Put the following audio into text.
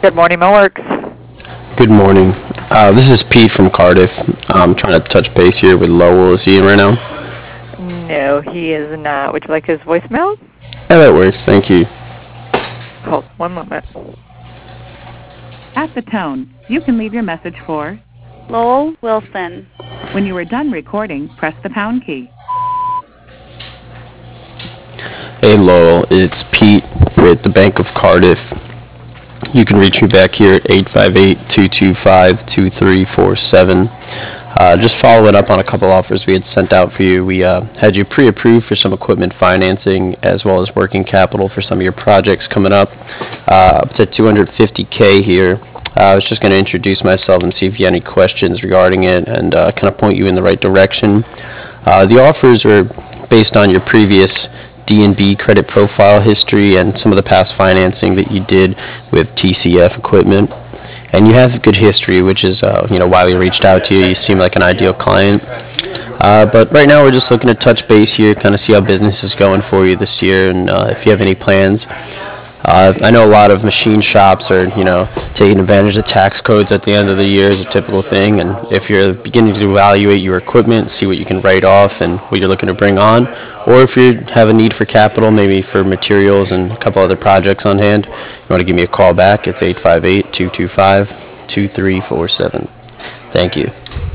Good morning, Millworks. Good morning. This is Pete from Cardiff. I'm trying to touch base here with Lowell. Is he in right now? No, he is not. Would you like his voicemail? Yeah, that works. Thank you. Hold one moment. At the tone, you can leave your message for Lowell Wilson. When you are done recording, press the pound key. Hey, Lowell. It's Pete with the Bank of Cardiff. You can reach me back here at 858-225-2347. Just following up on a couple offers we had sent out for you. We had you pre-approved for some equipment financing as well as working capital for some of your projects coming up to 250K here. I was just going to introduce myself and see if you had any questions regarding it and kind of point you in the right direction. The offers are based on your previous D&B credit profile history and some of the past financing that you did with TCF equipment. And you have good history, which is why we reached out to you. You seem like an ideal client. But right now we're just looking to touch base here, kind of see how business is going for you this year, and if you have any plans. I know a lot of machine shops are, taking advantage of tax codes at the end of the year is a typical thing. And if you're beginning to evaluate your equipment, see what you can write off and what you're looking to bring on, or if you have a need for capital, maybe for materials and a couple other projects on hand, you want to give me a call back. It's 858-225-2347. Thank you.